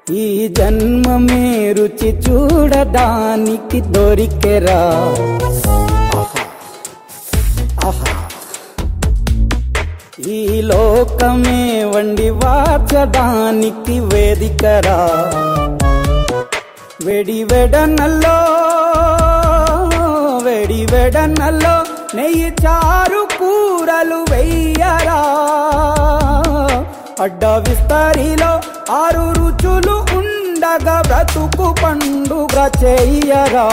ఈ జన్మమే రుచి చూడడానికి దొరికెరా. ఈ లోకమే వండి వార్చడానికి వేదికరా. వెడి వెడనల్లో నెయ్యి చారు కూరలు వెయ్యరా. అడ్డ విస్తరిలో 6 రుచులు ఉండగా బ్రతుకు పండుగ చెయ్యరా.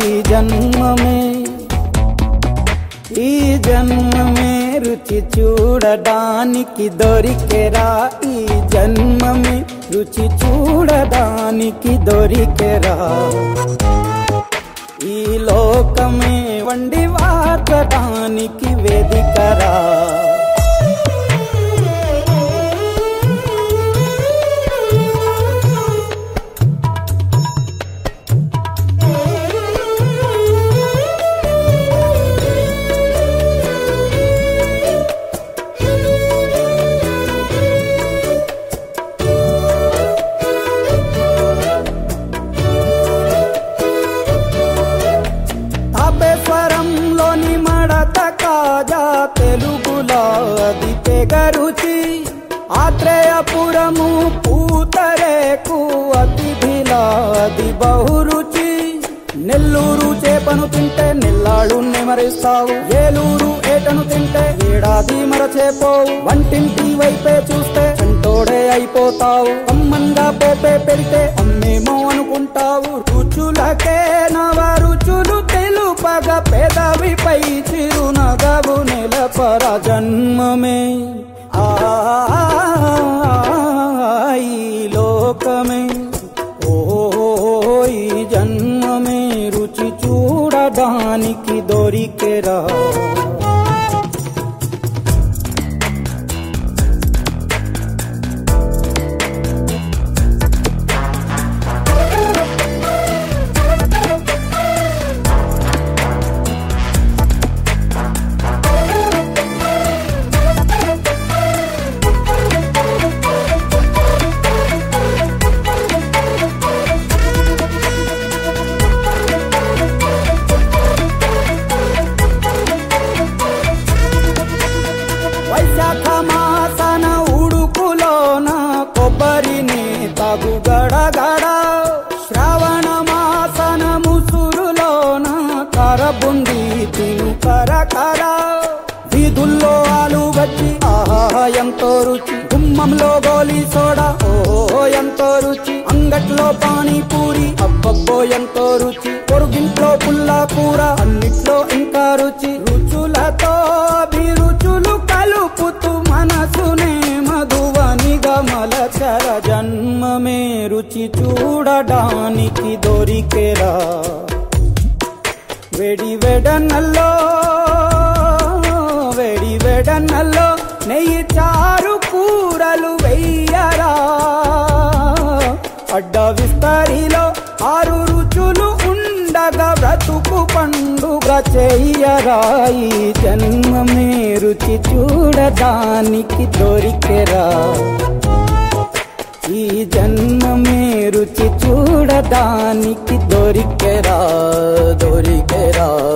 ఈ జన్మమే రుచి చూడడానికి దొరికెరా. ఈ జన్మమే రుచి చూడడానికి దొరికెరా. ఈ లోకమే వండి వార్చడానికి వేదికరా. తాపేశ్వరంలోని మడత కాజా తెలుగులో అది తెగ రుచి. ఆత్రేయపురము పూతరేకు అతిథిలా అది బహురుచి. నెల్లూరు చేపను తింటే నెల్లాళ్ళు నెమరిస్తావు. ఏలూరు ఏటను తింటే ఏడాది మరచేపోవు. వంటింటి వైపే చూస్తే చంటోడే అయిపోతావు. అమ్మంగా పోపే పెడితే అమ్మేమో అనుకుంటావు. రుచులకే నవ రుచులు తెలుపగ పెదవిపై చిరునగవు నెలపర. జన్మమే ఈ లోకమే ఈ జన్మమే రుచి చూడడానికి దొరికెరా. వైశాఖ మాసన ఉడుకులోన కొబ్బరిని తాగు గడగడ. శ్రావణ మాసన ముసురులోన కరబుంది తిను కరకర. వీధుల్లో ఆలు వచ్చి ఆహా ఎంతో రుచి. గుమ్మంలో గోలీ సోడా ఓ ఎంతో రుచి. అంగట్లో పానీపూరి అబ్బబ్బో ఎంతో రుచి. పొరుగింట్లో పుల్లా కూర అన్నిట్లో ఇంకా రుచి. రుచులతో అభిరుచులు కలుపుతూ మనసునే మధువనిగా మలచర. జన్మమే రుచి చూడడానికి దొరికెరా. వెడి వెడనల్లో నెయ్యి చారు కూరలు వెయ్యరా. అడ్డ విస్తరిలో 6 రుచులు ఉండగా బ్రతుకు పండుగ చెయ్యరా. ఈ జన్మమే రుచి చూడడానికి దొరికెరా. ఈ జన్మమే రుచి చూడడానికి దొరికెరా.